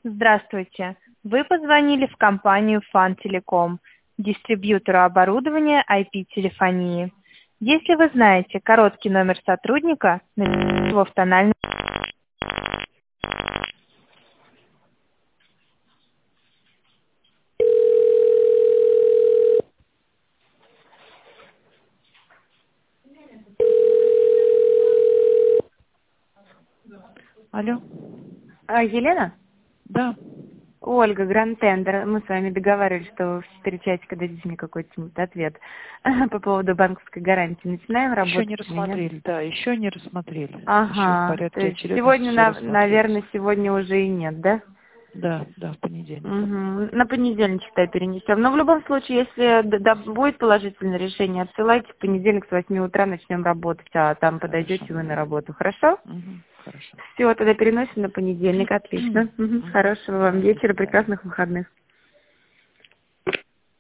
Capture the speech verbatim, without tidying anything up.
Здравствуйте. Вы позвонили в компанию Фантелеком, дистрибьютору оборудования ай пи-телефонии. Если вы знаете короткий номер сотрудника, напишите его в тональном... Алло. А, Елена? Да. Ольга, Гранд Тендер. Мы с вами договаривались, что в четыре часика дадите мне какой-то ответ по поводу банковской гарантии. Начинаем работать? Еще не рассмотрели, да, еще не рассмотрели. Ага. Еще в порядке То есть очередности сегодня, всё на- рассмотреться. наверное, сегодня уже и нет, да? Да, да, в понедельник. Угу. На понедельник, считай, перенесем. Но в любом случае, если д- да, будет положительное решение, отсылайте в понедельник с восьми утра начнем работать, а там подойдете вы на работу. Хорошо? Угу, хорошо. Все, тогда переносим на понедельник. Отлично. Мгм. Мгм. Хорошего вам вечера, прекрасных выходных.